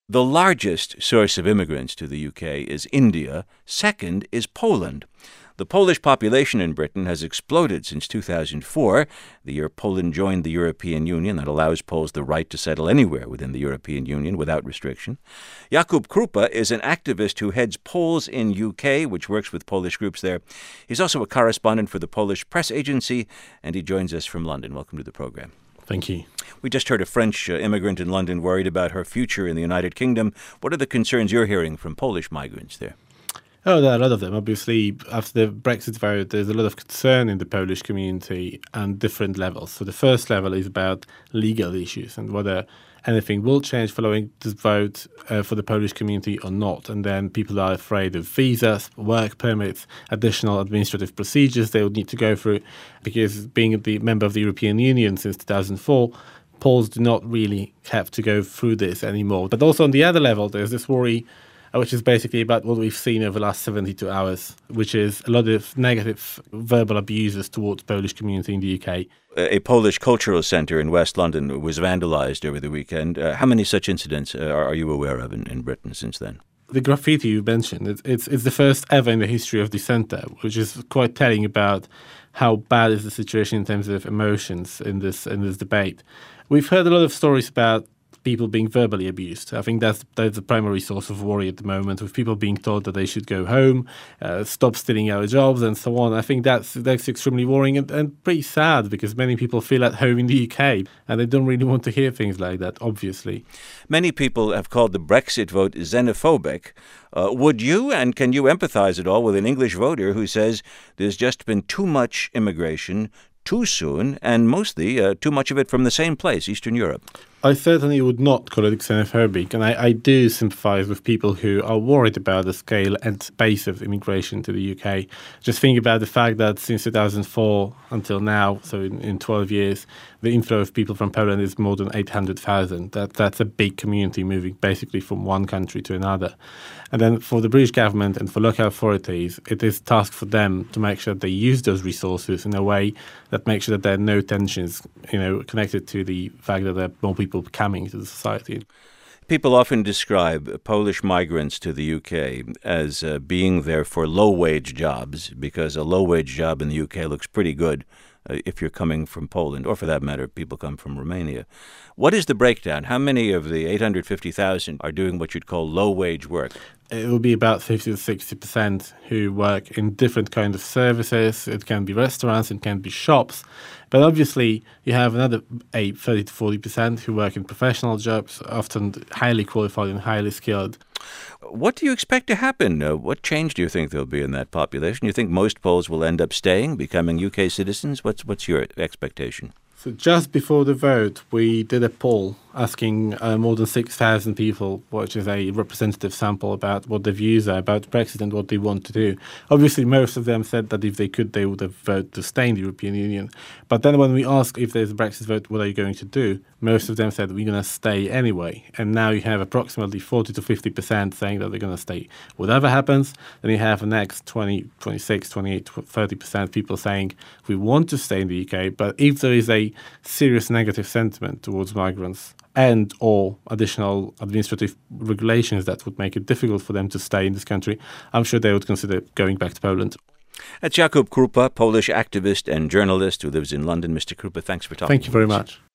The largest source of immigrants to the UK is India. Second is Poland. The Polish population in Britain has exploded since 2004, the year Poland joined the European Union. That allows Poles the right to settle anywhere within the European Union without restriction. Jakub Krupa is an activist who heads Poles in UK, which works with Polish groups there. He's also a correspondent for the Polish press agency, and he joins us from London. Welcome to the program. Thank you. We just heard a French immigrant in London worried about her future in the United Kingdom. What are the concerns you're hearing from Polish migrants there? Oh, there are a lot of them. Obviously, after the Brexit vote, there's a lot of concern in the Polish community on different levels. So the first level is about legal issues and whether anything will change following this vote for the Polish community or not. And then people are afraid of visas, work permits, additional administrative procedures they would need to go through, because being the member of the European Union since 2004, Poles do not really have to go through this anymore. But also on the other level, there's this worry, which is basically about what we've seen over the last 72 hours, which is a lot of negative verbal abuses towards the Polish community in the UK. A Polish cultural centre in West London was vandalised over the weekend. How many such incidents are you aware of in Britain since then? The graffiti you mentioned, it's the first ever in the history of the centre, which is quite telling about how bad is the situation in terms of emotions in this debate. We've heard a lot of stories about people being verbally abused. I think that's the primary source of worry at the moment, with people being told that they should go home, stop stealing our jobs, and so on. I think that's extremely worrying and pretty sad, because many people feel at home in the UK and they don't really want to hear things like that, obviously. Many people have called the Brexit vote xenophobic. Would you, and can you empathise at all with an English voter who says there's just been too much immigration, too soon, and mostly too much of it from the same place, Eastern Europe? I certainly would not call it xenophobic, and I do sympathise with people who are worried about the scale and pace of immigration to the UK. Just think about the fact that since 2004 until now, so in 12 years, the inflow of people from Poland is more than 800,000. That's a big community moving basically from one country to another. And then for the British government and for local authorities, it is a task for them to make sure they use those resources in a way that makes sure that there are no tensions, connected to the fact that there are more people coming to the society. People often describe Polish migrants to the UK as being there for low-wage jobs, because a low-wage job in the UK looks pretty good if you're coming from Poland, or for that matter, people come from Romania. What is the breakdown? How many of the 850,000 are doing what you'd call low-wage work? It will be about 50 to 60% who work in different kinds of services. It can be restaurants, it can be shops. But obviously, you have another 30 to 40% who work in professional jobs, often highly qualified and highly skilled. What do you expect to happen? What change do you think there'll be in that population? You think most Poles will end up staying, becoming UK citizens? What's your expectation? So just before the vote, we did a poll asking more than 6,000 people, which is a representative sample, about what their views are about Brexit and what they want to do. Obviously, most of them said that if they could, they would have voted to stay in the European Union. But then when we asked if there's a Brexit vote, what are you going to do? Most of them said, we're going to stay anyway. And now you have approximately 40 to 50% saying that they're going to stay whatever happens. Then you have the next 20, 26, 28, 30% people saying, we want to stay in the UK, but if there is a serious negative sentiment towards migrants and or additional administrative regulations that would make it difficult for them to stay in this country, I'm sure they would consider going back to Poland. That's Jakub Krupa, Polish activist and journalist who lives in London. Mr. Krupa, thanks for talking. Thank you very much.